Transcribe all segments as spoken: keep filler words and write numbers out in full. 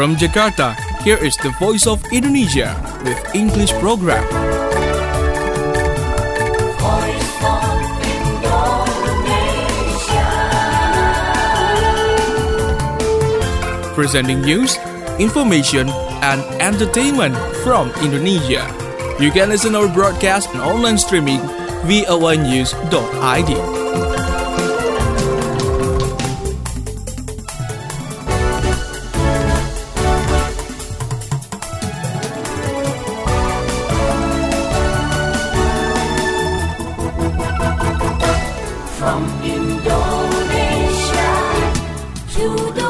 From Jakarta, here is the Voice of Indonesia with English program. Voice of Indonesia. Presenting news, information, and entertainment from Indonesia. You can listen our broadcast and online streaming v o a news dot i d. From Indonesia to the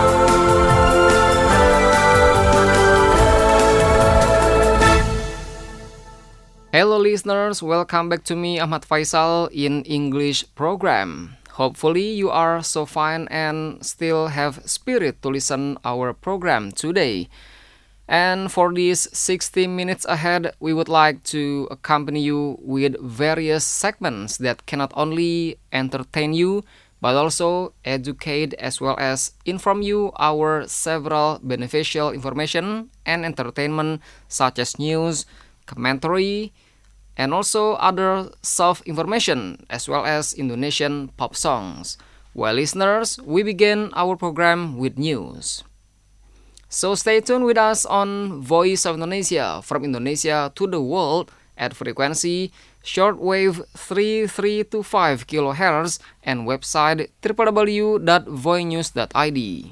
world. Hello listeners, welcome back to me Ahmad Faisal in English program. Hopefully you are so fine and still have spirit to listen our program today. And for these sixty minutes ahead, we would like to accompany you with various segments that can not only entertain you, but also educate as well as inform you our several beneficial information and entertainment such as news, commentary, and also other self-information as well as Indonesian pop songs. Well, listeners, we begin our program with news. So stay tuned with us on Voice of Indonesia, from Indonesia to the world at frequency shortwave three three two five kilohertz and website w w w dot voinews dot i d.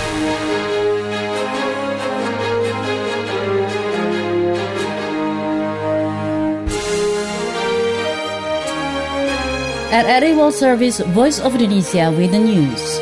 At R A World Service, Voice of Indonesia with the news.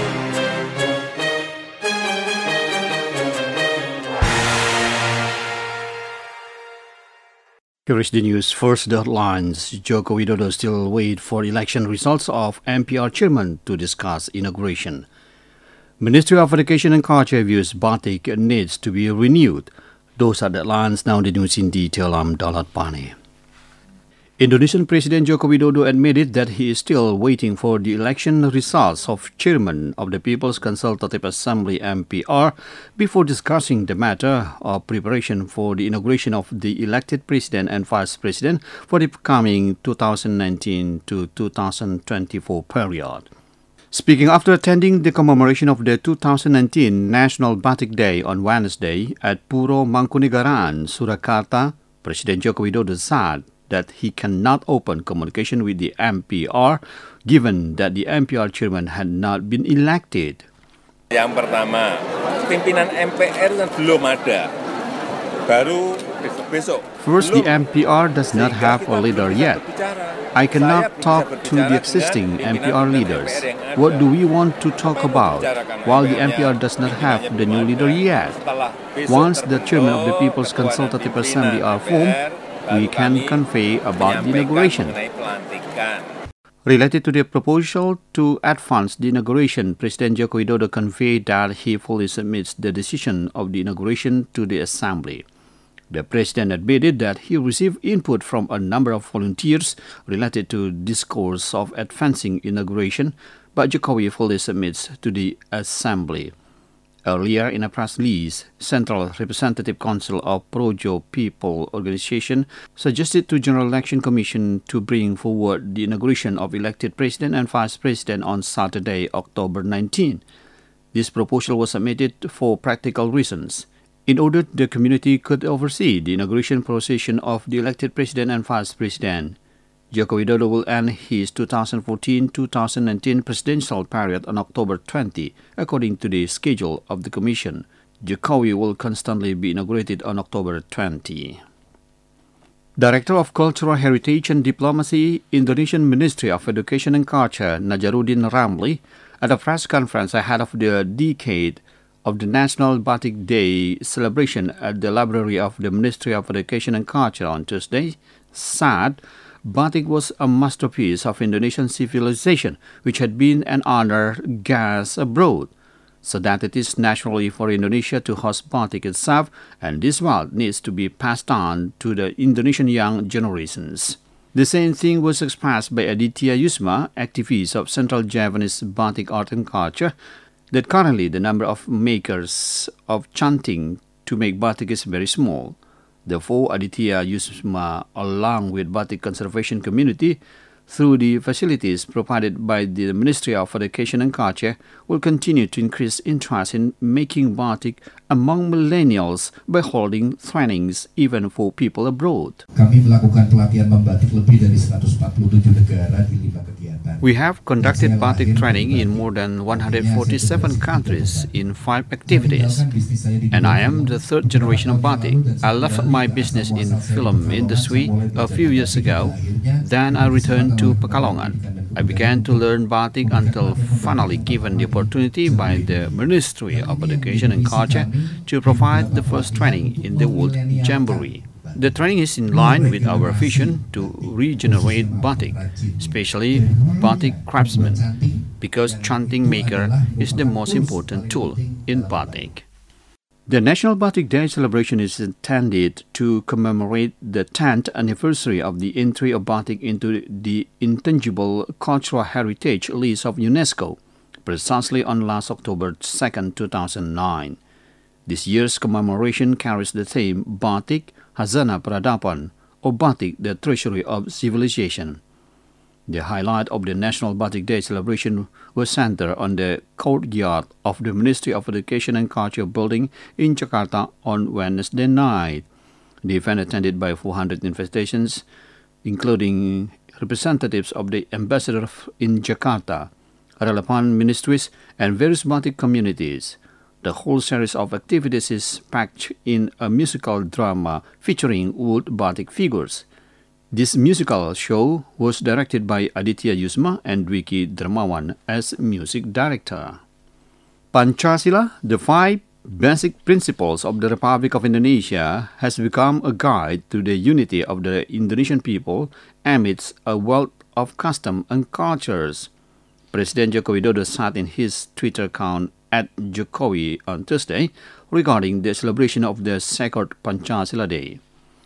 Here is the news. First, the headlines. Joko Widodo still wait for election results of M P R chairman to discuss inauguration. Ministry of Education and Culture views batik needs to be renewed. Those are the headlines. Now the news in detail. I'm Dalat Pane. Indonesian President Joko Widodo admitted that he is still waiting for the election results of Chairman of the People's Consultative Assembly M P R before discussing the matter of preparation for the inauguration of the elected President and Vice President for the coming two thousand nineteen to two thousand twenty-four period. Speaking after attending the commemoration of the two thousand nineteen National Batik Day on Wednesday at Puro Mangkunegaran, Surakarta, President Joko Widodo said that he cannot open communication with the M P R given that the M P R chairman had not been elected. Yang pertama, pimpinan M P R belum ada. Baru besok. First, the M P R does not have a leader yet. I cannot talk to the existing M P R leaders. What do we want to talk about while the M P R does not have the new leader yet? Once the chairman of the People's Consultative Assembly are formed, we can convey about the inauguration. Related to the proposal to advance the inauguration, President Joko Widodo conveyed that he fully submits the decision of the inauguration to the Assembly. The President admitted that he received input from a number of volunteers related to discourse of advancing inauguration, but Jokowi fully submits to the Assembly. Earlier in a press release, Central Representative Council of Projo People Organization suggested to General Election Commission to bring forward the inauguration of elected President and Vice President on Saturday, October nineteenth. This proposal was submitted for practical reasons. In order the community could oversee the inauguration procession of the elected President and Vice President. Joko Widodo will end his two thousand fourteen to two thousand nineteen presidential period on October twentieth, according to the schedule of the Commission. Jokowi will constantly be inaugurated on October twentieth. Director of Cultural Heritage and Diplomacy, Indonesian Ministry of Education and Culture, Najaruddin Ramli, at a press conference ahead of the decade of the National Batik Day celebration at the Library of the Ministry of Education and Culture on Tuesday, said Batik was a masterpiece of Indonesian civilization which had been an honored guest abroad, so that it is naturally for Indonesia to host Batik itself, and this wealth needs to be passed on to the Indonesian young generations. The same thing was expressed by Aditya Yusma, activist of Central Javanese Batik Art and Culture, that currently the number of makers of chanting to make batik is very small. Therefore, Aditya Yusma, along with batik conservation community, through the facilities provided by the Ministry of Education and Culture, will continue to increase interest in making batik among millennials by holding trainings even for people abroad. Kami melakukan pelatihan membatik lebih dari seratus empat puluh tujuh negara di lima kegiatan. We have conducted batik training in more than one hundred forty-seven countries in five activities, and I am the third generation of batik. I left my business in film industry a few years ago. Then I returned to Pekalongan. I began to learn batik until finally given the opportunity by the Ministry of Education and Culture to provide the first training in the World Jamboree. The training is in line with our vision to regenerate batik, especially batik craftsmen, because chanting maker is the most important tool in batik. The National Batik Day celebration is intended to commemorate the tenth anniversary of the entry of batik into the Intangible Cultural Heritage list of UNESCO, precisely on last October second, two thousand nine. This year's commemoration carries the theme Batik Hazana Peradaban, or Batik, the Treasury of Civilization. The highlight of the National Batik Day celebration was centered on the courtyard of the Ministry of Education and Culture building in Jakarta on Wednesday night. The event, attended by four hundred invitations, including representatives of the ambassador in Jakarta, relevant ministries, and various batik communities. The whole series of activities is packed in a musical drama featuring wood batik figures. This musical show was directed by Aditya Yusma and Dwiki Dermawan as music director. Pancasila, the five basic principles of the Republic of Indonesia, has become a guide to the unity of the Indonesian people amidst a wealth of custom and cultures. President Joko Widodo said in his Twitter account at Jokowi on Thursday regarding the celebration of the sacred Pancasila Day.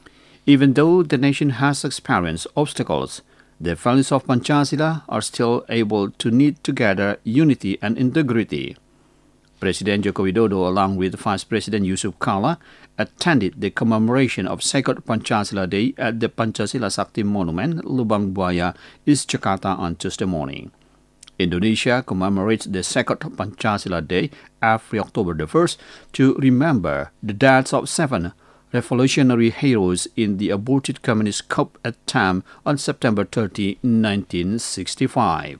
Even though the nation has experienced obstacles, the values of Pancasila are still able to knit together unity and integrity. President Joko Widodo, along with Vice President Yusuf Kala, attended the commemoration of Sacred Pancasila Day at the Pancasila Sakti Monument, Lubang Buaya, East Jakarta on Tuesday morning. Indonesia commemorates the Sacred Pancasila Day every October the first to remember the deaths of seven revolutionary heroes in the aborted communist coup attempt on September thirtieth, nineteen sixty-five.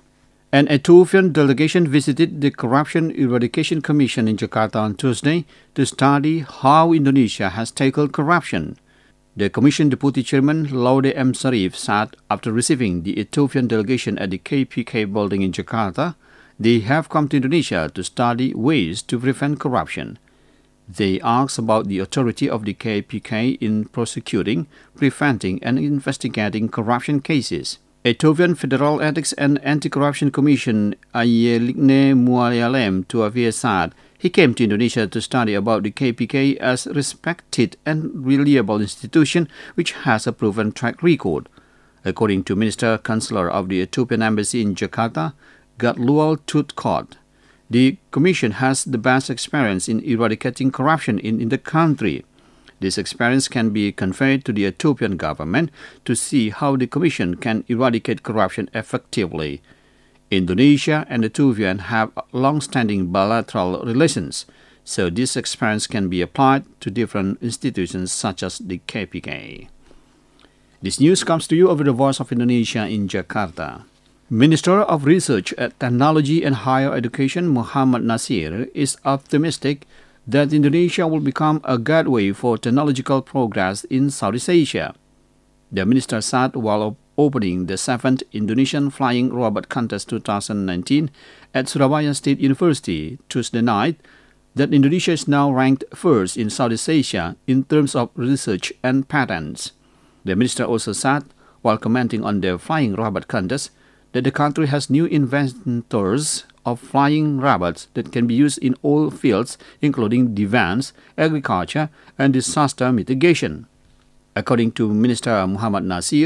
An Ethiopian delegation visited the Corruption Eradication Commission in Jakarta on Tuesday to study how Indonesia has tackled corruption. The Commission Deputy Chairman Laude M. Sarif said after receiving the Ethiopian delegation at the K P K building in Jakarta, they have come to Indonesia to study ways to prevent corruption. They asked about the authority of the K P K in prosecuting, preventing, and investigating corruption cases. Ethiopian Federal Ethics and Anti-Corruption Commission Ayeligne Mualyalem Tuavia said he came to Indonesia to study about the K P K as a respected and reliable institution which has a proven track record. According to Minister Chancellor of the Ethiopian Embassy in Jakarta, Gatlual Tutkot, the Commission has the best experience in eradicating corruption in, in the country. This experience can be conveyed to the Ethiopian government to see how the Commission can eradicate corruption effectively. Indonesia and Ethiopia have long-standing bilateral relations, so this experience can be applied to different institutions such as the K P K. This news comes to you over the Voice of Indonesia in Jakarta. Minister of Research, Technology and Higher Education Muhammad Nasir is optimistic that Indonesia will become a gateway for technological progress in Southeast Asia. The minister said while opening the seventh Indonesian Flying Robot Contest twenty nineteen at Surabaya State University Tuesday night that Indonesia is now ranked first in Southeast Asia in terms of research and patents. The minister also said, while commenting on the Flying Robot Contest, that the country has new inventors of flying robots that can be used in all fields, including defense, agriculture, and disaster mitigation. According to Minister Muhammad Nasir,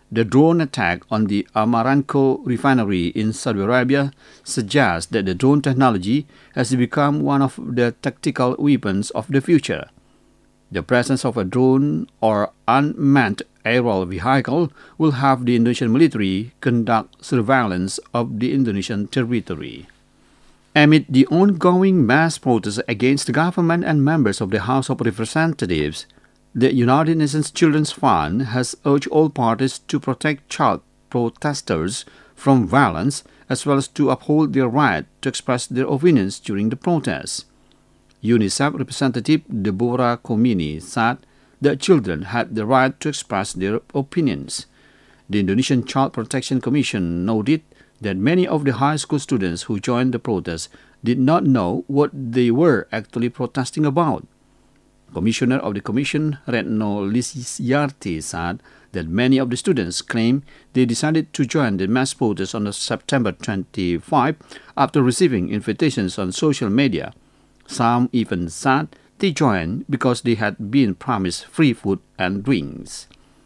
The drone attack on the Aramco refinery in Saudi Arabia suggests that the drone technology has become one of the tactical weapons of the future. The presence of a drone or unmanned aerial vehicle will have the Indonesian military conduct surveillance of the Indonesian territory. Amid the ongoing mass protests against the government and members of the House of Representatives, the United Nations Children's Fund has urged all parties to protect child protesters from violence as well as to uphold their right to express their opinions during the protests. UNICEF representative Deborah Komini said that children had the right to express their opinions. The Indonesian Child Protection Commission noted that many of the high school students who joined the protest did not know what they were actually protesting about. Commissioner of the Commission, Retno Lisyarti, said that many of the students claim they decided to join the mass protest on September twenty-fifth after receiving invitations on social media. Some even said they joined because they had been promised free food and drinks.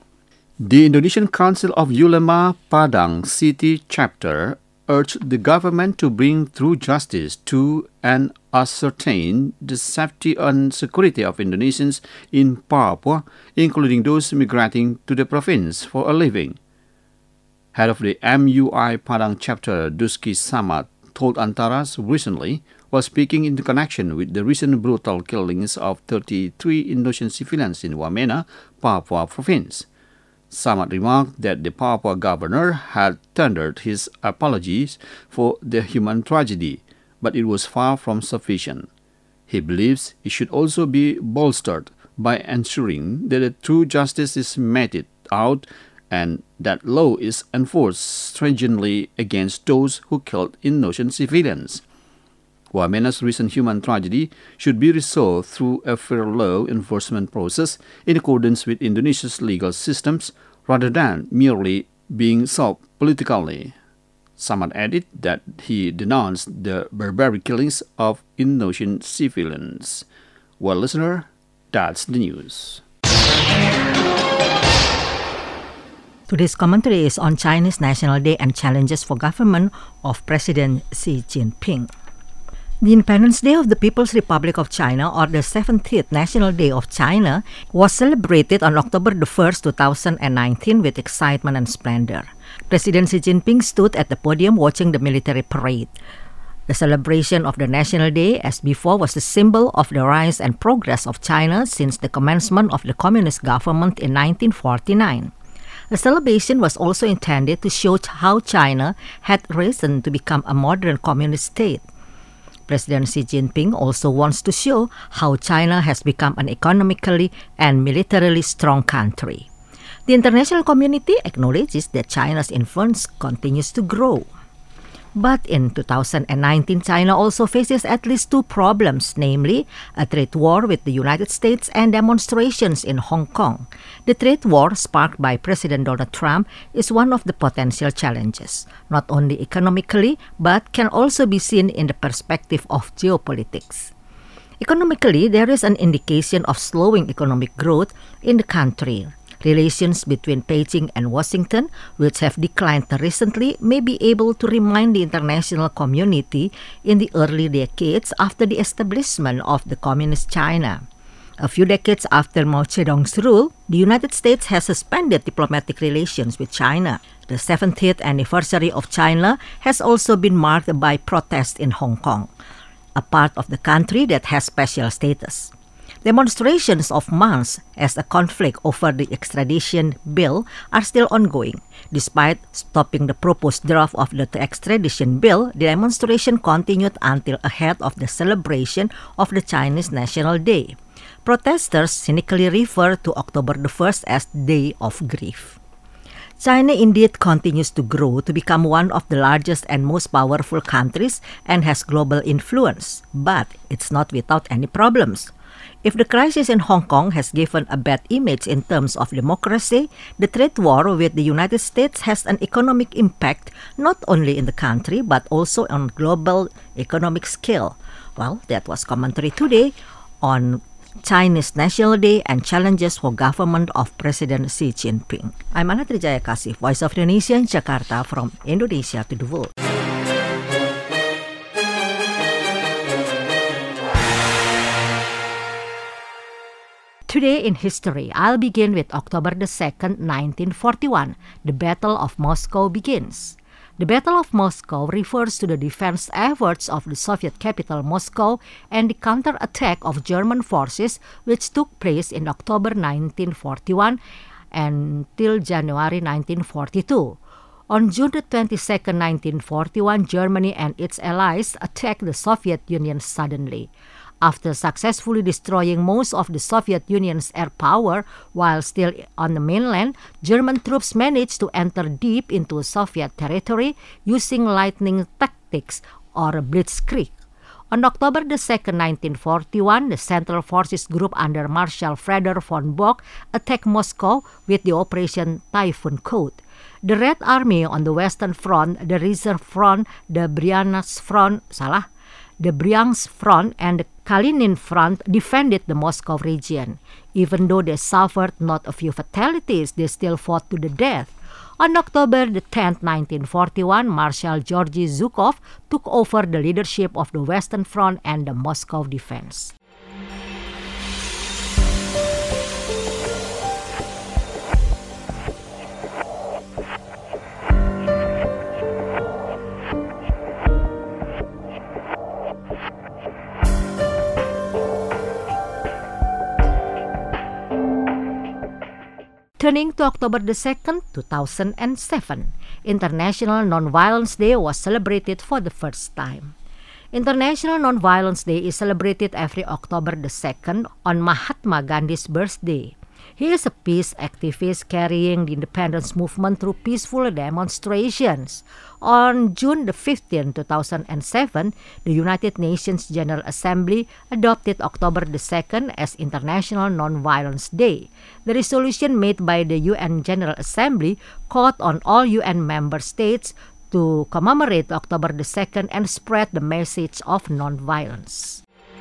The Indonesian Council of Ulama Padang City Chapter urged the government to bring through justice to and ascertain the safety and security of Indonesians in Papua, including those migrating to the province for a living. Head of the M U I Padang Chapter, Duski Samad, told Antaras recently while speaking in connection with the recent brutal killings of thirty-three Indonesian civilians in Wamena, Papua province. Samad remarked that the Papua governor had tendered his apologies for the human tragedy, but it was far from sufficient. He believes it should also be bolstered by ensuring that the true justice is meted out and that law is enforced stringently against those who killed innocent civilians. Wamena's recent human tragedy should be resolved through a fair law enforcement process in accordance with Indonesia's legal systems rather than merely being solved politically. Samad added that he denounced the barbaric killings of innocent civilians. Well, listener, that's the news. Today's commentary is on Chinese National Day and challenges for government of President Xi Jinping. The Independence Day of the People's Republic of China, or the seventieth National Day of China, was celebrated on October the first, two thousand nineteen with excitement and splendor. President Xi Jinping stood at the podium watching the military parade. The celebration of the National Day, as before, was the symbol of the rise and progress of China since the commencement of the communist government in nineteen forty-nine. The celebration was also intended to show how China had risen to become a modern communist state. President Xi Jinping also wants to show how China has become an economically and militarily strong country. The international community acknowledges that China's influence continues to grow. But in two thousand nineteen, China also faces at least two problems, namely a trade war with the United States and demonstrations in Hong Kong. The trade war, sparked by President Donald Trump, is one of the potential challenges, not only economically, but can also be seen in the perspective of geopolitics. Economically, there is an indication of slowing economic growth in the country. Relations between Beijing and Washington, which have declined recently, may be able to remind the international community in the early decades after the establishment of the Communist China. A few decades after Mao Zedong's rule, the United States has suspended diplomatic relations with China. The seventieth anniversary of China has also been marked by protests in Hong Kong, a part of the country that has special status. Demonstrations of months as a conflict over the extradition bill are still ongoing. Despite stopping the proposed draft of the extradition bill, the demonstration continued until ahead of the celebration of the Chinese National Day. Protesters cynically refer to October the first as Day of Grief. China indeed continues to grow to become one of the largest and most powerful countries and has global influence, but it's not without any problems. If the crisis in Hong Kong has given a bad image in terms of democracy, the trade war with the United States has an economic impact not only in the country but also on global economic scale. Well, that was commentary today on Chinese National Day and Challenges for Government of President Xi Jinping. I'm Ana Trijaya Kasih, Voice of Indonesia in Jakarta, from Indonesia to the world. Today in history, I'll begin with October the second, nineteen forty-one. The Battle of Moscow begins. The Battle of Moscow refers to the defense efforts of the Soviet capital Moscow and the counterattack of German forces which took place in October nineteen forty-one until January nineteen forty-two. On June the twenty-second, nineteen forty-one, Germany and its allies attacked the Soviet Union suddenly. After successfully destroying most of the Soviet Union's air power while still on the mainland, German troops managed to enter deep into Soviet territory using lightning tactics or blitzkrieg. On October the second, nineteen forty-one, the Central Forces Group under Marshal Fredor von Bock attacked Moscow with the Operation Typhoon Code. The Red Army on the Western Front, the Reserve Front, the Bryansk Front, salah, the Bryansk Front and the Kalinin Front defended the Moscow region. Even though they suffered not a few fatalities, they still fought to the death. On October the tenth, nineteen forty-one, Marshal Georgy Zhukov took over the leadership of the Western Front and the Moscow defense. Turning to October the second, two thousand seven, International Nonviolence Day was celebrated for the first time. International Nonviolence Day is celebrated every October the second on Mahatma Gandhi's birthday. He is a peace activist carrying the independence movement through peaceful demonstrations. On June the fifteenth, two thousand seven, the United Nations General Assembly adopted October the second as International Nonviolence Day. The resolution made by the U N General Assembly called on all U N member states to commemorate October the second and spread the message of nonviolence.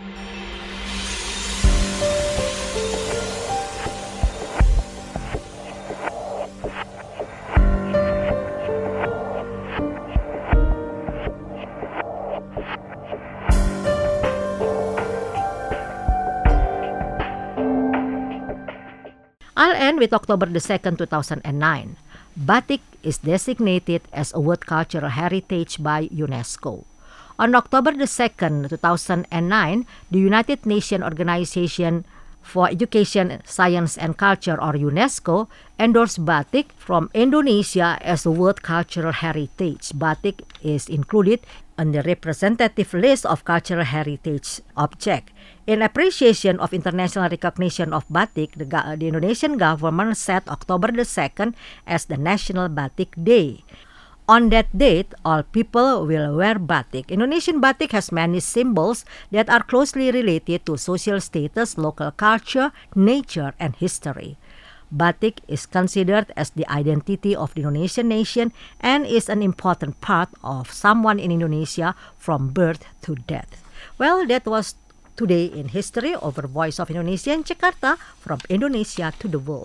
I'll end with October the second, two thousand nine. Batik is designated as a World Cultural Heritage by UNESCO. On October the second, two thousand nine, the United Nations Organization for Education, Science and Culture, or UNESCO, endorsed batik from Indonesia as a World Cultural Heritage. Batik is included on the representative list of cultural heritage objects. In appreciation of international recognition of batik, the, the Indonesian government set October the second as the National Batik Day. On that date, all people will wear batik. Indonesian batik has many symbols that are closely related to social status, local culture, nature, and history. Batik is considered as the identity of the Indonesian nation and is an important part of someone in Indonesia from birth to death. Well, that was Today in History over Voice of Indonesia in Jakarta, from Indonesia to the world.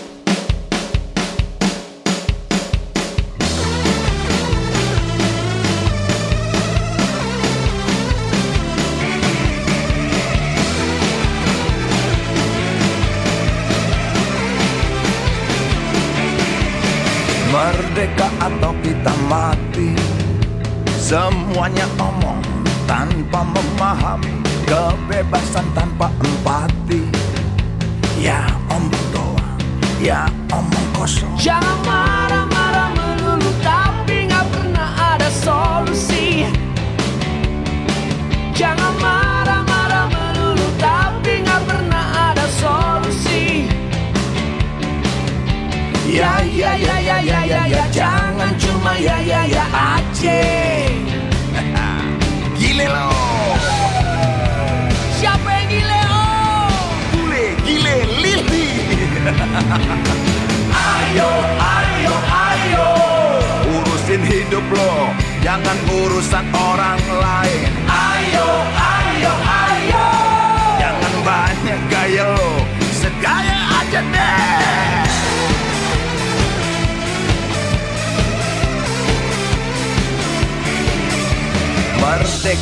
Merdeka atau kita mati, semuanya omong tanpa memahami, kebebasan tanpa empati. Ya omong doang, ya omong kosong. Jangan marah-marah melulu tapi gak pernah ada solusi. Jangan marah-marah melulu tapi gak pernah ada solusi. Ya ya ya ya ya ya ya, jangan cuma ya ya ya aja. Gile lo. Siapa yang gile oh? Gile, gile, lili. Ayo, ayo, ayo, Urusin hidup lo, jangan urusan orang lain. ayo, ayo, ayo. Jangan banyak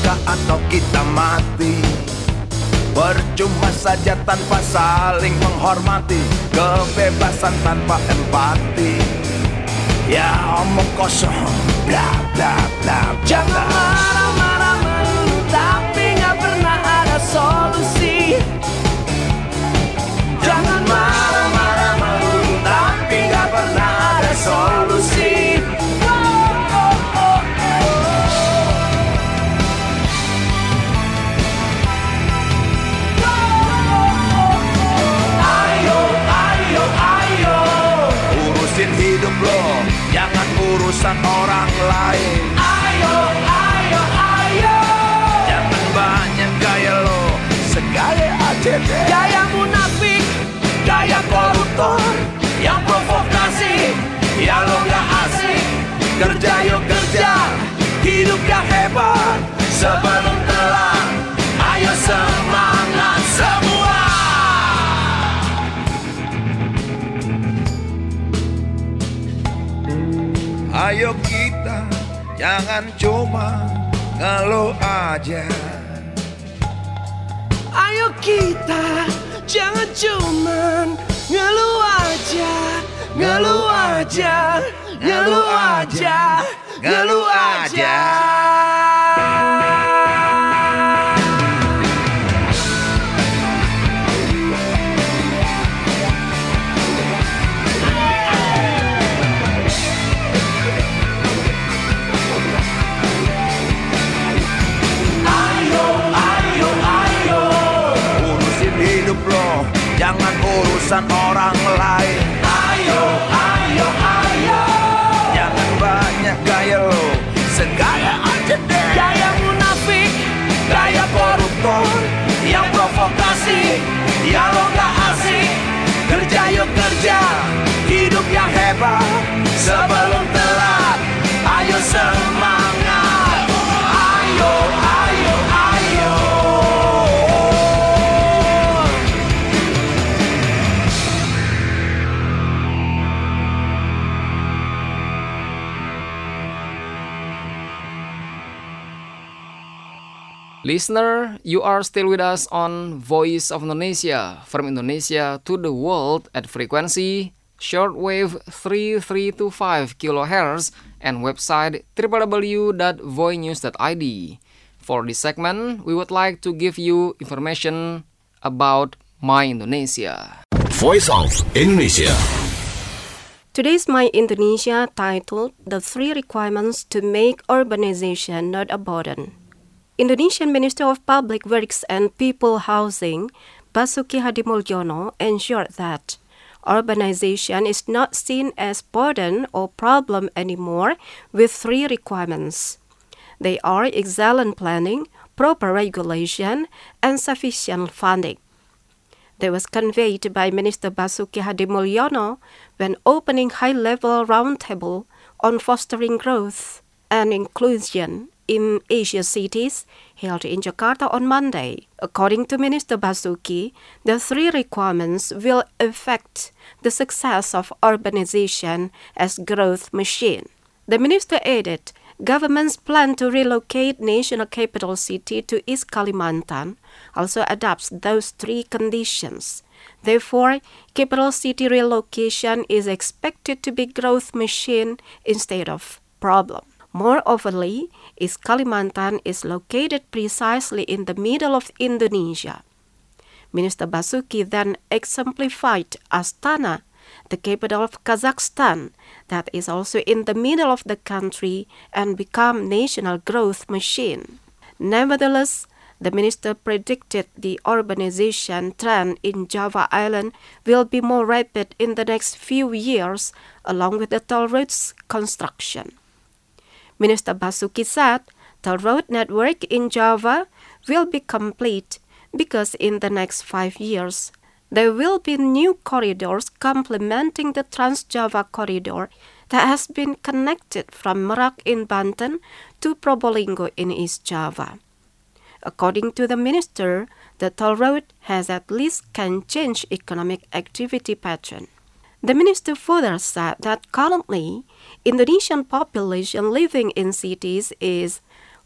luka atau kita mati. Percuma saja tanpa saling menghormati, kebebasan tanpa empati. Ya omong kosong, bla bla bla. Jangan marah-marah melulu tapi gak pernah ada solusi. Jangan marah-marah melulu tapi gak pernah ada solusi. Hidup lo, jangan urusan orang lain. Ayo, ayo, ayo. Jangan banyak gaya lo, segaya aja deh. Gaya munafik, gaya koruptor, yang provokasi, ya lo gak asik. Kerja yuk kerja, hidup yang hebat sebelum telat. Ayo semangat semua. Ayo kita jangan cuma ngeluh aja. Ayo kita jangan cuman ngeluh aja, ngeluh aja, ngeluh aja, ngeluh aja. Jangan urusan orang lain. Ayo, ayo, ayo. Jangan banyak gaya lo, segaya aja deh. Gaya munafik, gaya koruptor, yang provokasi, ya lo gak asik. Kerja yuk kerja, hidup yang hebat sebelum telat. Ayo semangat. Ayo, ayo, ayo. Listener, you are still with us on Voice of Indonesia, from Indonesia to the world at frequency shortwave three three two five kilohertz and website w w w dot voinews dot i d. For this segment, we would like to give you information about My Indonesia. Voice of Indonesia. Today's My Indonesia titled The Three Requirements to Make Urbanization Not a Burden. Indonesian Minister of Public Works and People Housing, Basuki Hadimulyono, ensured that urbanization is not seen as burden or problem anymore with three requirements. They are excellent planning, proper regulation, and sufficient funding. That was conveyed by Minister Basuki Hadimulyono when opening high-level roundtable on fostering growth and inclusion in Asia cities held in Jakarta on Monday. According to Minister Basuki, the three requirements will affect the success of urbanization as growth machine. The minister added, government's plan to relocate national capital city to East Kalimantan also adopts those three conditions. Therefore, capital city relocation is expected to be growth machine instead of problem. Moreover, East Kalimantan is located precisely in the middle of Indonesia. Minister Basuki then exemplified Astana, the capital of Kazakhstan, that is also in the middle of the country and become national growth machine. Nevertheless, the minister predicted the urbanization trend in Java Island will be more rapid in the next few years, along with the toll roads construction. Minister Basuki said the road network in Java will be complete because in the next five years, there will be new corridors complementing the Trans-Java corridor that has been connected from Merak in Banten to Probolinggo in East Java. According to the minister, the toll road has at least can change economic activity pattern. The minister further said that currently, Indonesian population living in cities is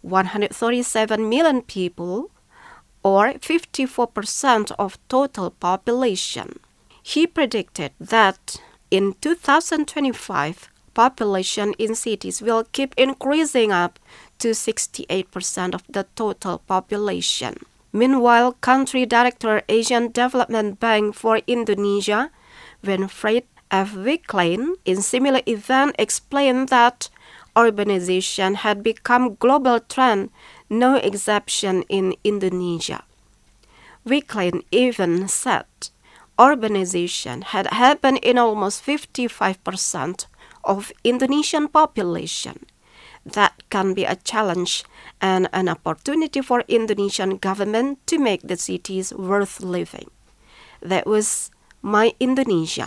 one hundred thirty-seven million people, or fifty-four percent of total population. He predicted that in two thousand twenty-five, population in cities will keep increasing up to sixty-eight percent of the total population. Meanwhile, Country Director Asian Development Bank for Indonesia, Winfried F. Wicklane, in similar event explained that urbanization had become global trend, no exception in Indonesia. Wicklane even said urbanization had happened in almost fifty-five percent of Indonesian population. That can be a challenge and an opportunity for Indonesian government to make the cities worth living. That was My Indonesia.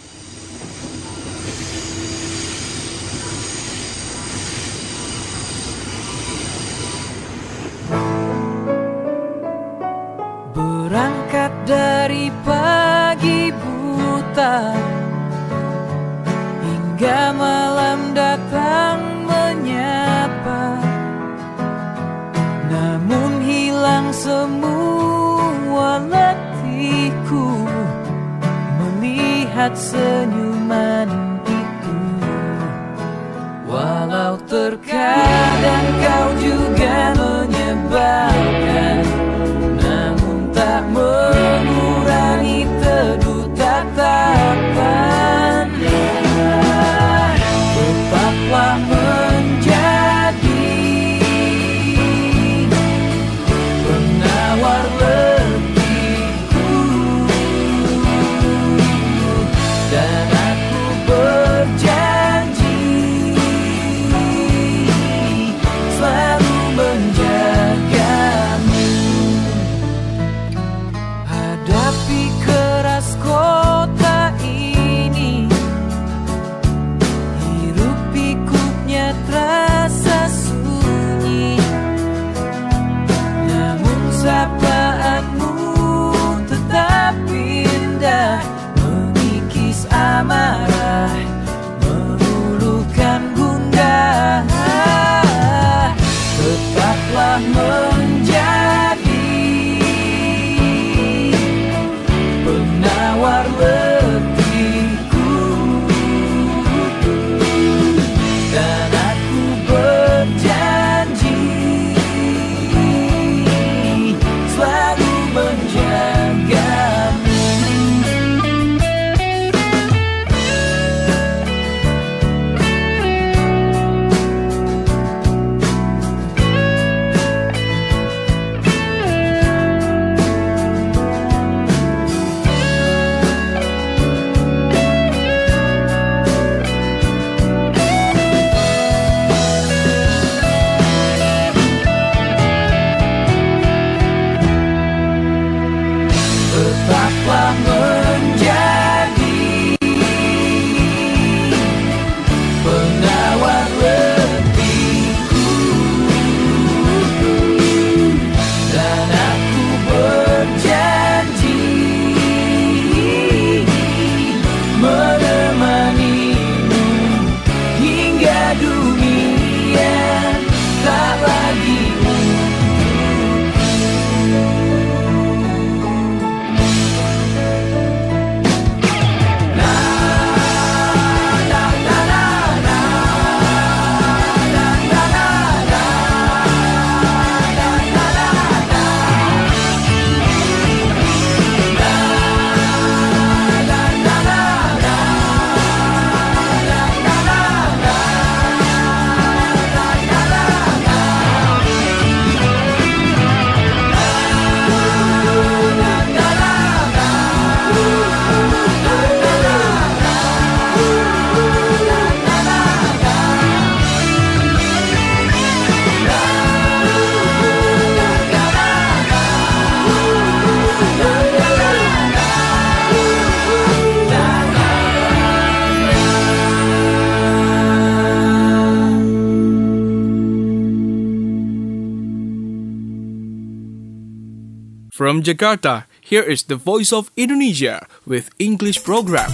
Berangkat dari pagi buta hingga malam datang menyapa, namun hilang semua letihku melihat senyuman itu. Walau terkadang kau juga menyebalkan, namun tak mengurangi teduh tatapan. Tetaplah menjadi penawar letihku, dan aku berjanji selalu menjagamu. Hadapi keras kota ini, hirup pikuknya terasa sunyi, namun sapaanmu tetap indah, mengikis amarah, meluluhkan gundah. Tetaplah menjadi penawar letihku, dan aku berjanji selalu menjagamu. Tetaplah menjadi penawar letihku, dan aku berjanji menemanimu hingga dunia tak lagi From Jakarta, here is the Voice of Indonesia with English program.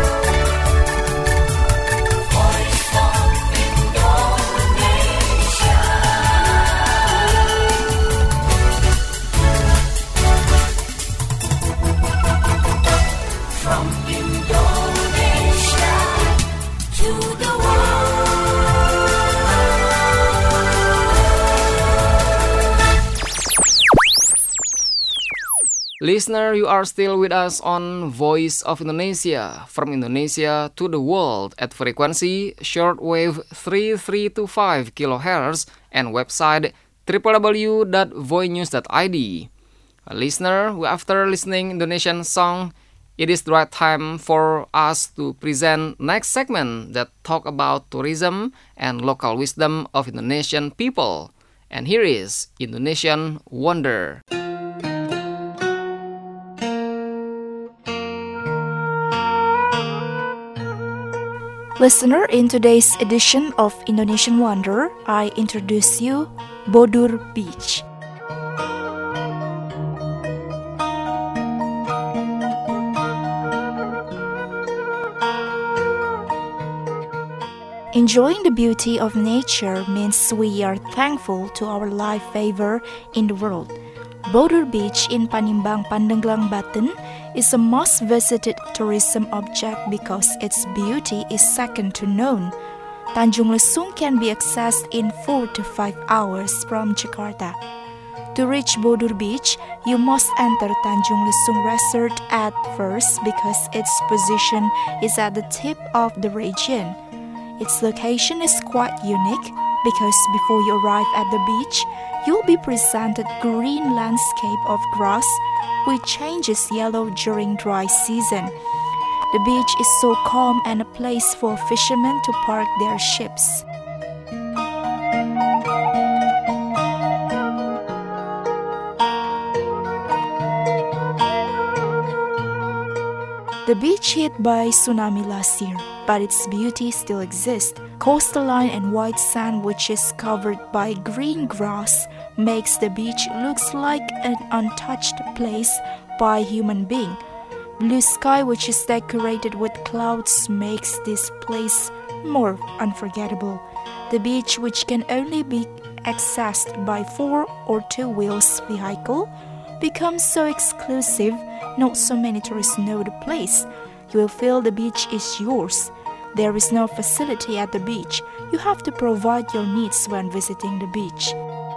Voice of Indonesia. Listener, you are still with us on Voice of Indonesia, from Indonesia to the world at frequency shortwave three three two five kilohertz and website w w w dot voinews dot i d. Listener, after listening Indonesian song, it is the right time for us to present next segment that talk about tourism and local wisdom of Indonesian people. And here is Indonesian Wonder. Listener, in today's edition of Indonesian Wonder, I introduce you Bodur Beach. Enjoying the beauty of nature means we are thankful to our life favor in the world. Bodur Beach in Panimbang, Pandeglang, Banten is a most-visited tourism object because its beauty is second to none. Tanjung Lesung can be accessed in four to five hours from Jakarta. To reach Bodur Beach, you must enter Tanjung Lesung Resort at first because its position is at the tip of the region. Its location is quite unique because before you arrive at the beach, you'll be presented green landscape of grass which changes yellow during dry season. The beach is so calm and a place for fishermen to park their ships. The beach hit by tsunami last year, but its beauty still exists. Coastal line and white sand which is covered by green grass makes the beach looks like an untouched place by human being. Blue sky which is decorated with clouds makes this place more unforgettable. The beach, which can only be accessed by four or two wheels vehicle, becomes so exclusive, not so many tourists know the place. You will feel the beach is yours. There is no facility at the beach. You have to provide your needs when visiting the beach.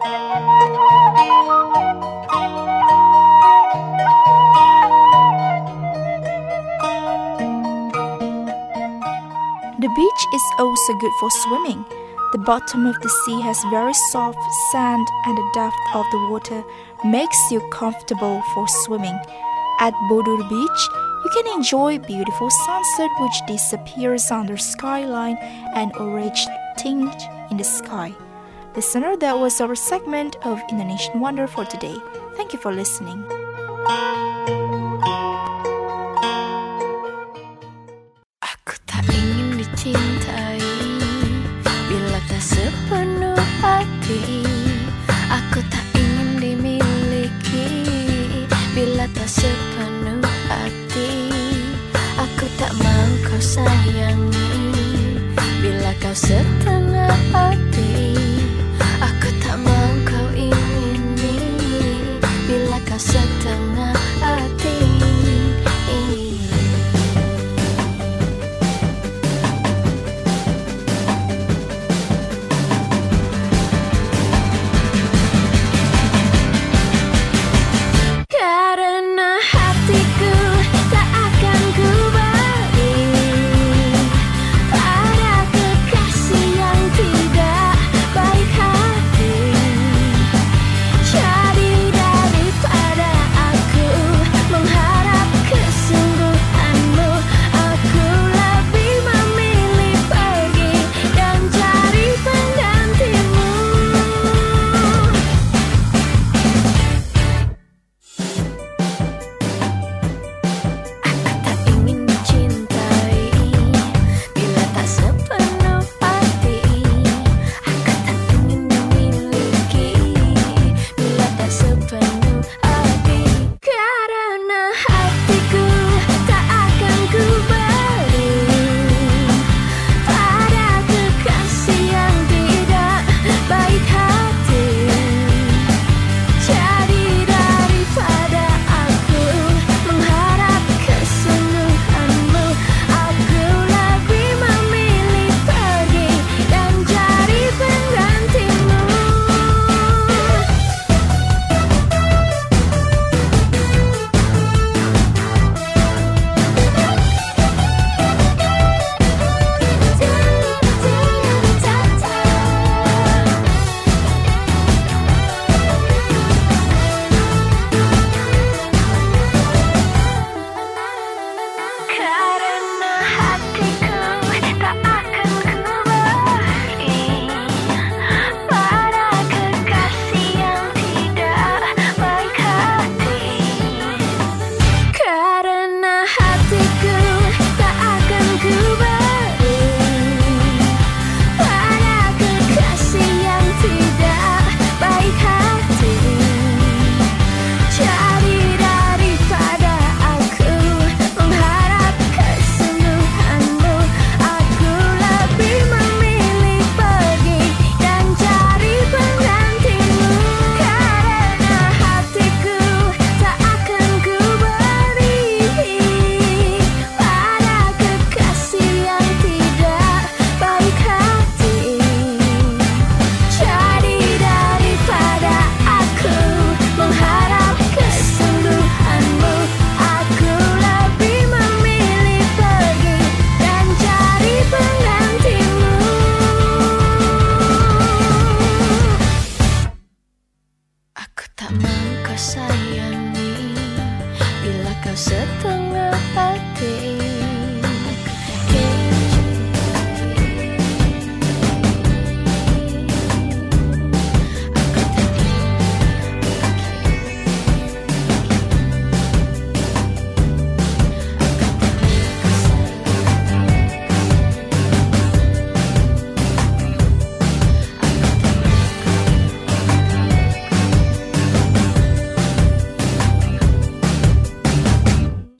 The beach is also good for swimming. The bottom of the sea has very soft sand and the depth of the water makes you comfortable for swimming. At Bodur Beach, you can enjoy beautiful sunset which disappears under skyline and orange tinge in the sky. Listener, that was our segment of Indonesian Wonder for today. Thank you for listening. Aku tak ingin dicintai bila tak sepenuh hati. Aku tak ingin dimiliki bila tak sepenuh hati. Aku tak mau kau sayangi bila kau setengah hati. Aku tak mau kau ingini bila kau setengah hati. Karena hatiku tak akan ku beri pada kekasih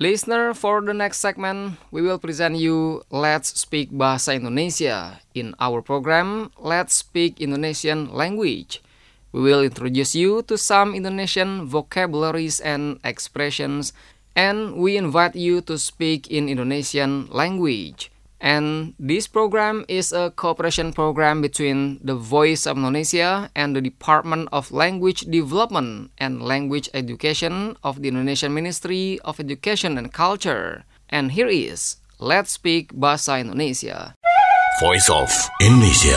Listener, for the next segment, we will present you Let's Speak Bahasa Indonesia. In our program, Let's Speak Indonesian Language. We will introduce you to some Indonesian vocabularies and expressions, and we invite you to speak in Indonesian language. And this program is a cooperation program between the Voice of Indonesia and the Department of Language Development and Language Education of the Indonesian Ministry of Education and Culture. And here is Let's Speak Bahasa Indonesia. Voice of Indonesia.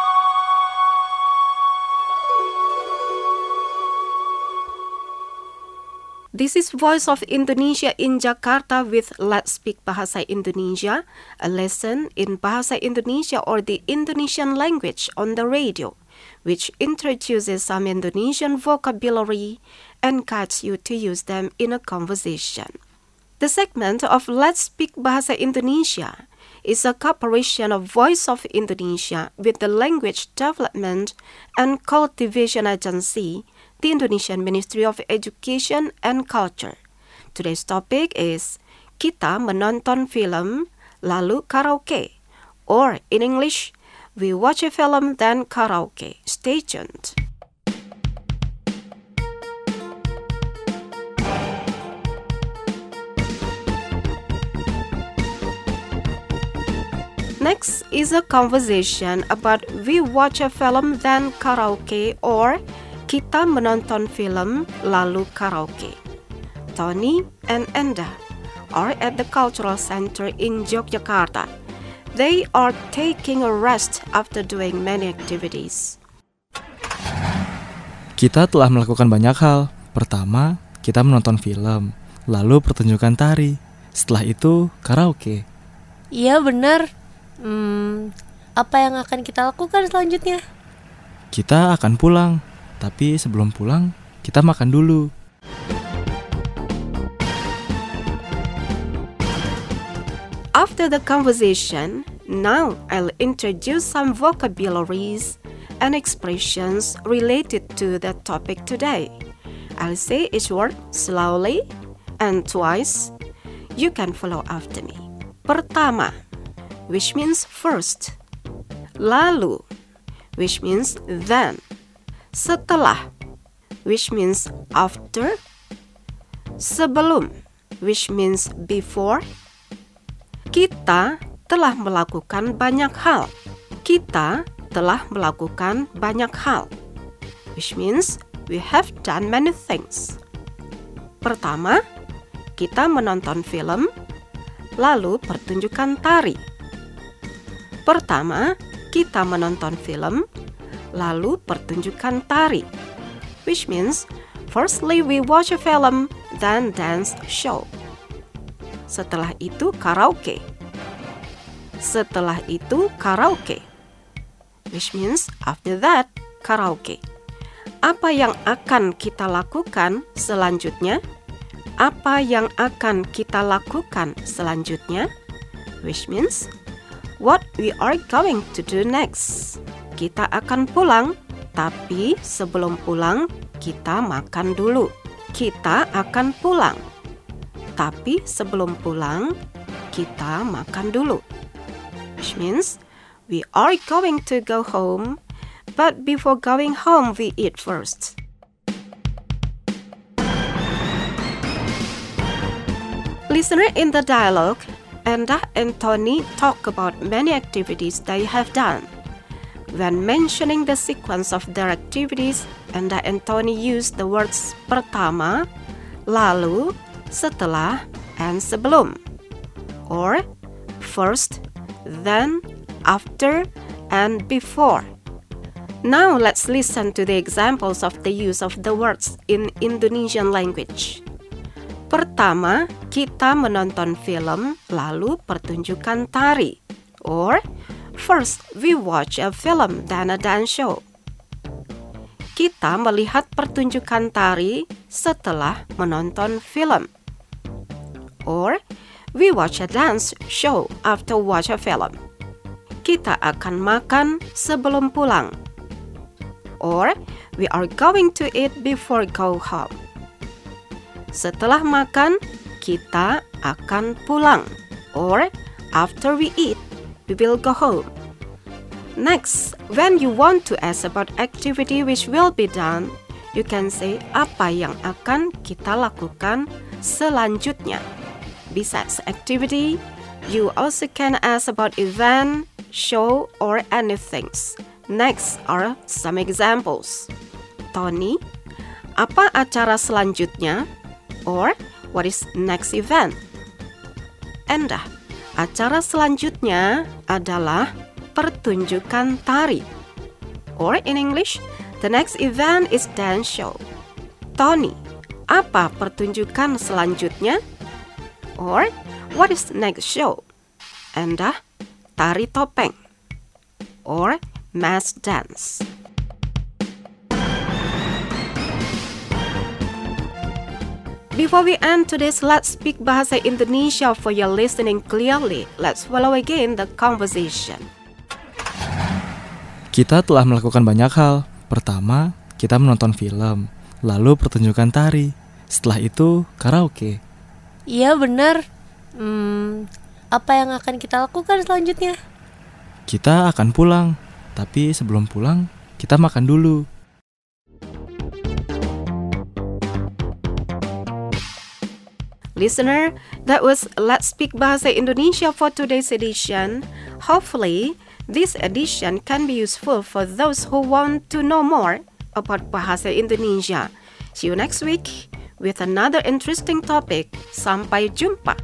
This is Voice of Indonesia in Jakarta with Let's Speak Bahasa Indonesia, a lesson in Bahasa Indonesia or the Indonesian language on the radio, which introduces some Indonesian vocabulary and guides you to use them in a conversation. The segment of Let's Speak Bahasa Indonesia is a cooperation of Voice of Indonesia with the Language Development and Cultivation Agency, the Indonesian Ministry of Education and Culture. Today's topic is Kita menonton film lalu karaoke, or in English, we watch a film then karaoke. Stay tuned. Next is a conversation about we watch a film then karaoke, or kita menonton film lalu karaoke. Tony and Enda are at the Cultural Center in Yogyakarta. They are taking a rest after doing many activities. Kita telah melakukan banyak hal. Pertama, kita menonton film, lalu pertunjukan tari. Setelah itu, karaoke. Iya benar. Hmm, apa yang akan kita lakukan selanjutnya? Kita akan pulang. Tapi sebelum pulang, kita makan dulu. After the conversation, now I'll introduce some vocabularies and expressions related to the topic today. I'll say each word slowly and twice. You can follow after me. Pertama, which means first. Lalu, which means then. Setelah, which means after. Sebelum, which means before. Kita telah melakukan banyak hal. Kita telah melakukan banyak hal, which means we have done many things. Pertama, kita menonton film, lalu pertunjukan tari. Pertama, kita menonton film, lalu pertunjukan tari, which means firstly we watch a film, then dance show. Setelah itu karaoke. Setelah itu karaoke, which means after that karaoke. Apa yang akan kita lakukan selanjutnya? Apa yang akan kita lakukan selanjutnya? Which means what we are going to do next. Kita akan pulang, tapi sebelum pulang, kita makan dulu. Kita akan pulang, tapi sebelum pulang, kita makan dulu. Which means, we are going to go home, but before going home, we eat first. Listener, in the dialogue, Enda and Tony talk about many activities they have done. When mentioning the sequence of their activities, Enda and Tony use the words pertama, lalu, setelah, and sebelum, or first, then, after, and before. Now let's listen to the examples of the use of the words in Indonesian language. Pertama, kita menonton film, lalu pertunjukan tari, or first, we watch a film, then a dance show. Kita melihat pertunjukan tari setelah menonton film. Or, we watch a dance show after watch a film. Kita akan makan sebelum pulang. Or, we are going to eat before go home. Setelah makan, kita akan pulang. Or after we eat, we will go home. Next, when you want to ask about activity which will be done, you can say apa yang akan kita lakukan selanjutnya. Besides activity, you also can ask about event, show, or anything. Next are some examples. Tony, apa acara selanjutnya? Or what is next event? Endah, acara selanjutnya adalah pertunjukan tari. Or in English, the next event is dance show. Tony, apa pertunjukan selanjutnya? Or what is next show? Endah, tari topeng. Or mass dance. Before we end today's Let's Speak Bahasa Indonesia for your listening clearly, let's follow again the conversation. Kita telah melakukan banyak hal. Pertama, kita menonton film, lalu pertunjukan tari. Setelah itu, karaoke. Iya benar. Hmm, apa yang akan kita lakukan selanjutnya? Kita akan pulang, tapi sebelum pulang, kita makan dulu. Listener, that was Let's Speak Bahasa Indonesia for today's edition. Hopefully, this edition can be useful for those who want to know more about Bahasa Indonesia. See you next week with another interesting topic. Sampai jumpa.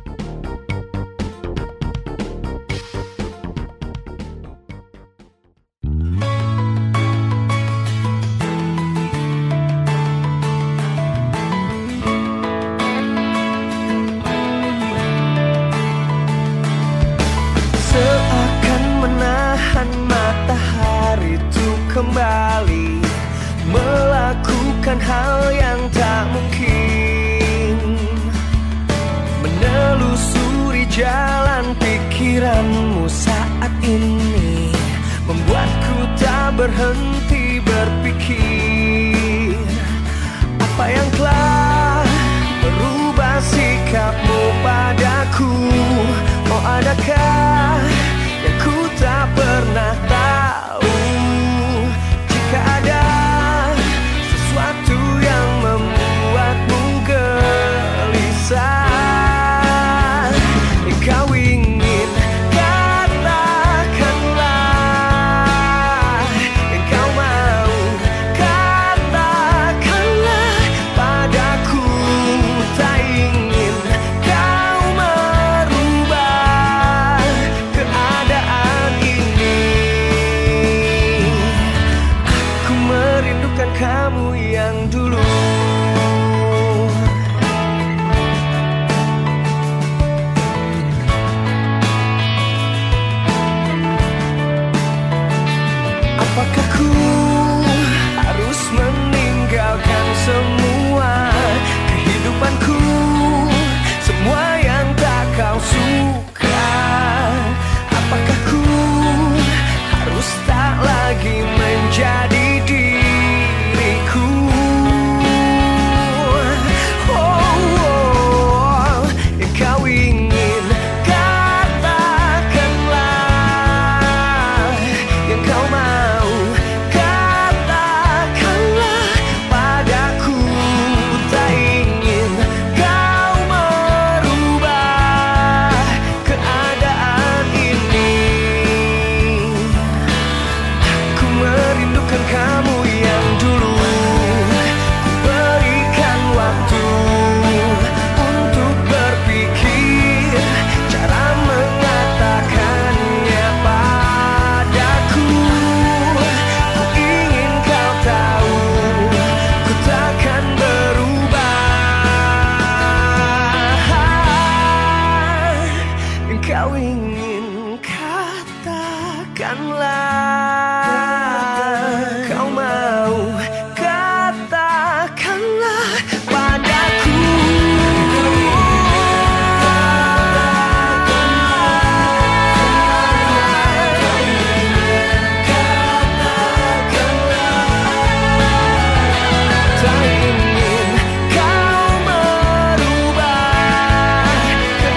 Kembali melakukan hal yang tak mungkin, menelusuri jalan pikiranmu saat ini, membuatku tak berhenti berpikir. Apa yang telah berubah sikapmu padaku? Oh adakah yang ku tak pernah tahu? Jika ada sesuatu yang membuatmu gelisah, engkau ingin katakanlah, engkau mau katakanlah padaku. Tak ingin kau merubah keadaan ini. Merindukan kamu yang dulu. Apakah ku harus meninggalkan semua kehidupanku, semua yang tak kau suka? Apakah ku harus tak lagi menjadi diriku? Oh, oh, yang kau ingin katakanlah, yang kau mau katakanlah padaku. Tak ingin kau merubah keadaan ini. Ku merindukan kamu yang dulu. Ku berikan waktu untuk berpikir cara mengatakannya padaku. Ku ingin kau tahu, ku takkan berubah. Engkau ingin katakanlah, kau mau katakanlah padaku. Tak ingin kau merubah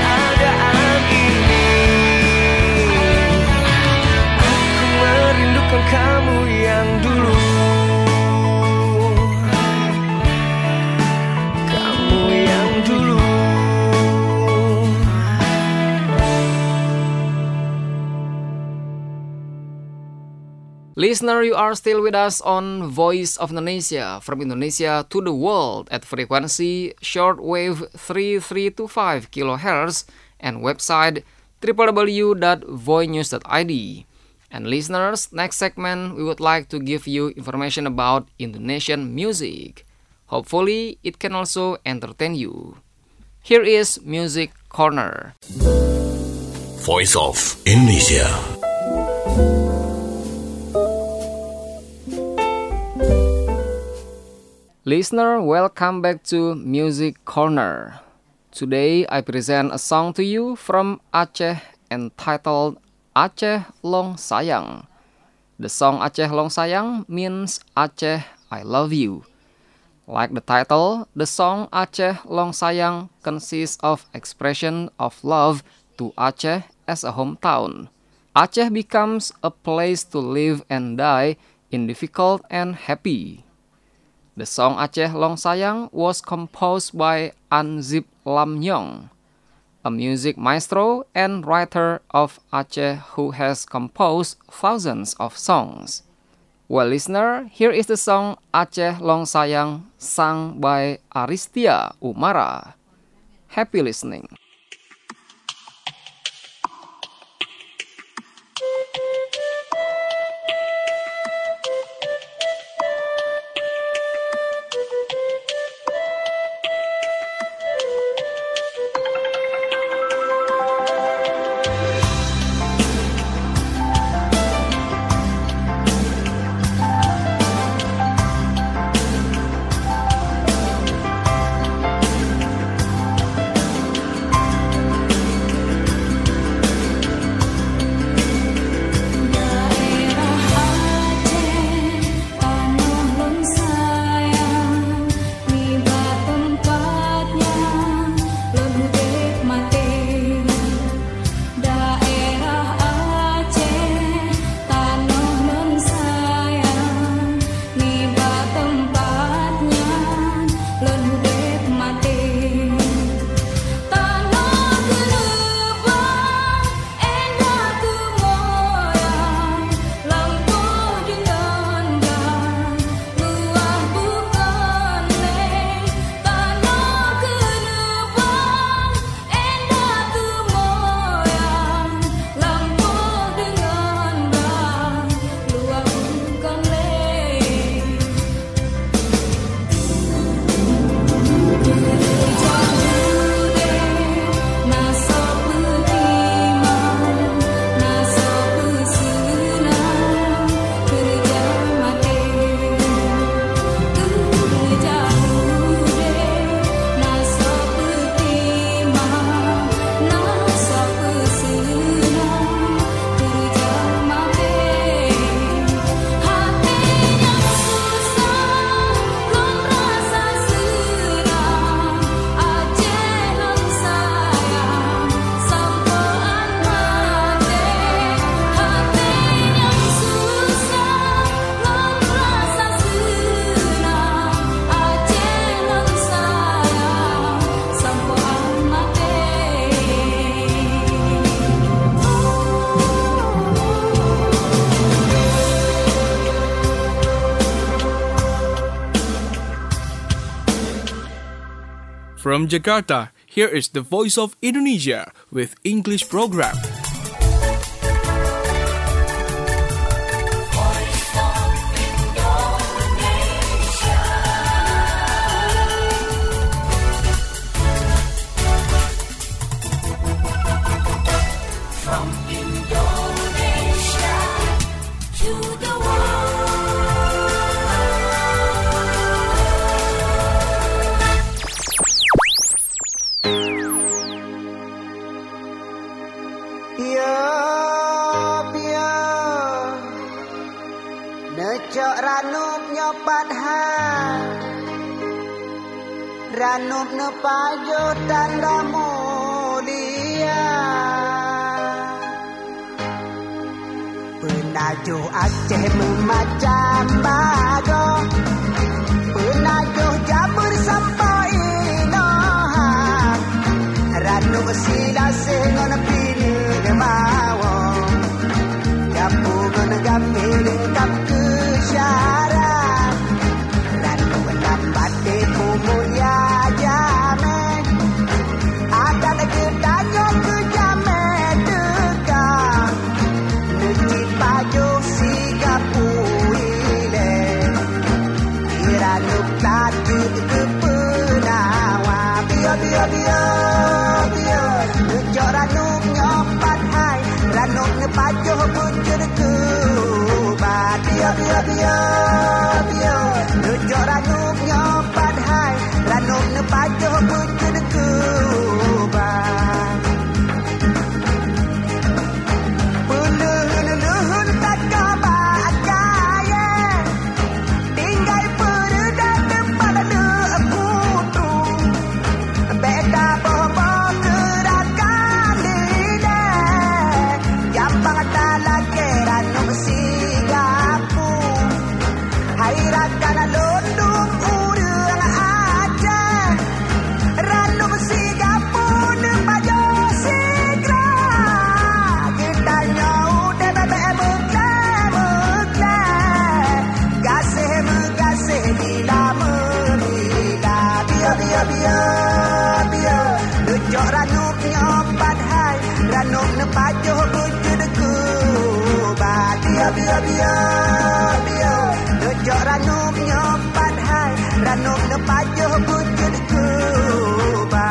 Listener, you are still with us on Voice of Indonesia, from Indonesia to the world at frequency shortwave three three two five kilohertz and website w w w dot voinews dot i d. And listeners, next segment we would like to give you information about Indonesian music. Hopefully, it can also entertain you. Here is Music Corner. Voice of Indonesia. Listener, welcome back to Music Corner. Today, I present a song to you from Aceh entitled Aceh Long Sayang. The song Aceh Long Sayang means Aceh, I love you. Like the title, the song Aceh Long Sayang consists of expression of love to Aceh as a hometown. Aceh becomes a place to live and die in difficult and happy. The song Aceh Long Sayang was composed by Anzib Lamnyong, a music maestro and writer of Aceh who has composed thousands of songs. Well, listener, here is the song Aceh Long Sayang sung by Aristia Umara. Happy listening. From Jakarta, here is the Voice of Indonesia with English program. Ranup ne payo tanda mulia Penajuh Aceh memacam bago Penajuh Jabur sampai Inoha Ranup sila sengon pilih mawo Gapu ngon gapilin kap pajuh bujur ku ba dia dia dia dia Nujok ranum nyopat hai ranum ne pajuh bujur ku ba Puluh-luhun tak kabar kaya tinggal perda tempat ada putu beda bobo gerakan lidah gampang tak lagi ranum sigapu hairakan lundung urang aja ranum sigapu ne pajo sigra kita nyau de bebe mukla mukla gasih megasih bila melila biar biar biar biar Nujok ranum nyopat hai ranum ne pajuh bujur ku ba biar biar biar biar Nujok ranum nyopat hai ranum ne pajuh bujur ku ba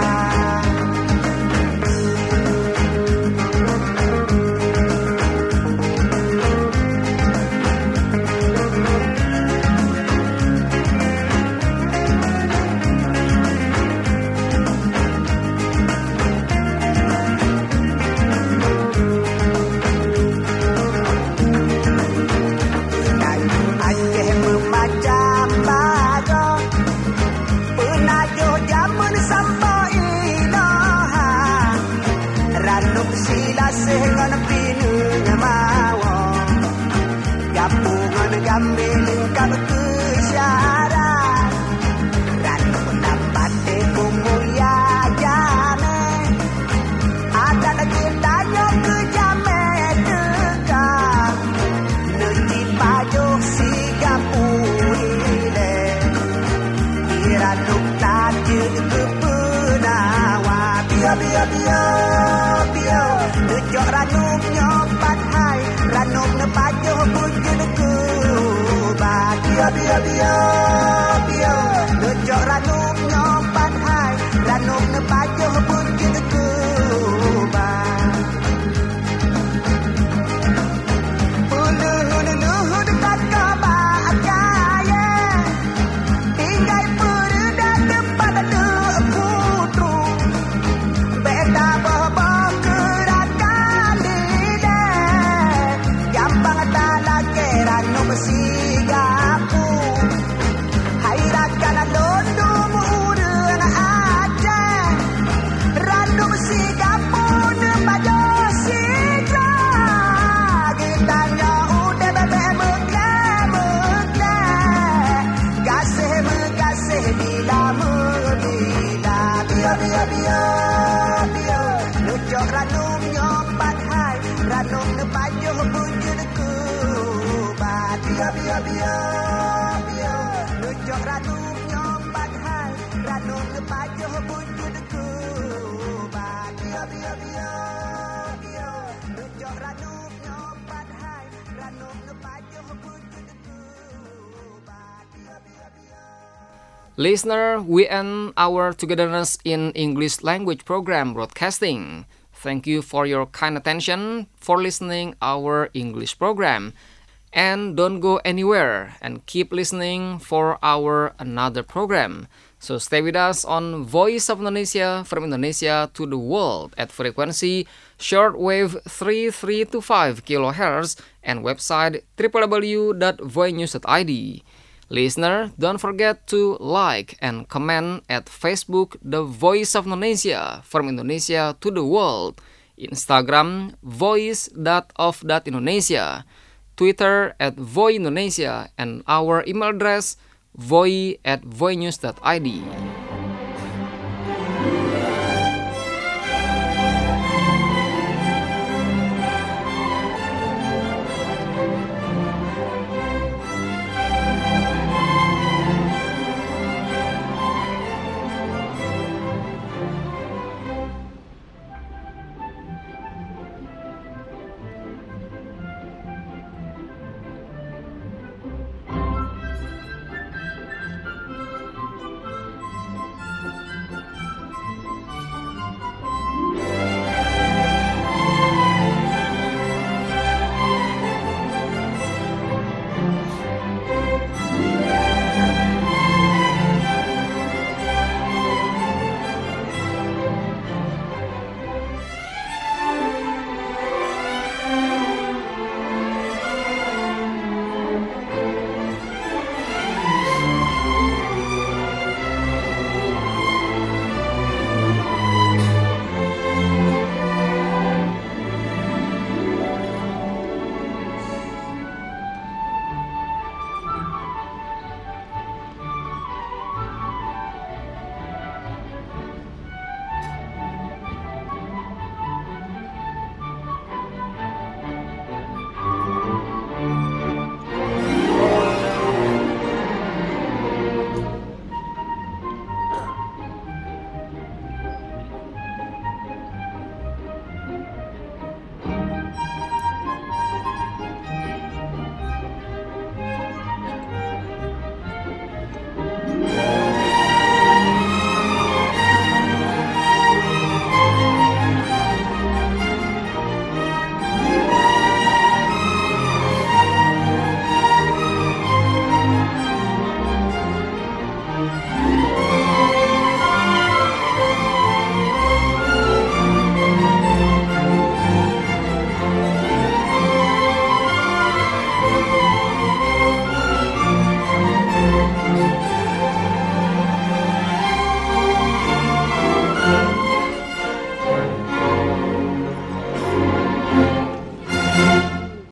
Aceh memacam bago penajuh jamun sampai ilaha ranum sila sengon pinu nyamawo gapungan gambelin kab kesyarat ranum dapat kumulia jane ada lagi tanya ke jame dekat Nuji pajuh sigapule Iranuk tajud ke penawa Biar biar biar biar Nujok ranum nyopat hai ranum ne pajuh bujur ku ba biar biar biar biar Nujok ranum nyopat hai ranum ne pajuh bujur ku ba Puluh-luhun tak kabar kaya tinggal perda tempat ada putu beda bobo gerakan lidah gampang tak lagi ranum sigapu hairakan lundung urang aja ranum sigapu ne pajo sigra kita nyau de bebe mukla mukla gasih megasih bila melila biar biar biar biar Nujok ranum nyopat hai ranum ne pajuh bujur ku ba biar biar biar biar Nujok ranum nyopat hai ranum ne pajuh bujur ku ba biar biar biar biar Nujok ranum nyopat hai ranum ne pajuh bujur ku ba biar biar biar Listener, we end our togetherness in English language program broadcasting. Thank you for your kind attention for listening our English program. And don't go anywhere and keep listening for our another program. So stay with us on Voice of Indonesia from Indonesia to the world at frequency shortwave three three two five kilohertz and website w w w dot voinews dot i d. Listener, don't forget to like and comment at Facebook The Voice of Indonesia from Indonesia to the world, Instagram voice dot of dot indonesia, Twitter at Voi Indonesia, and our email address voi at voinews dot i d.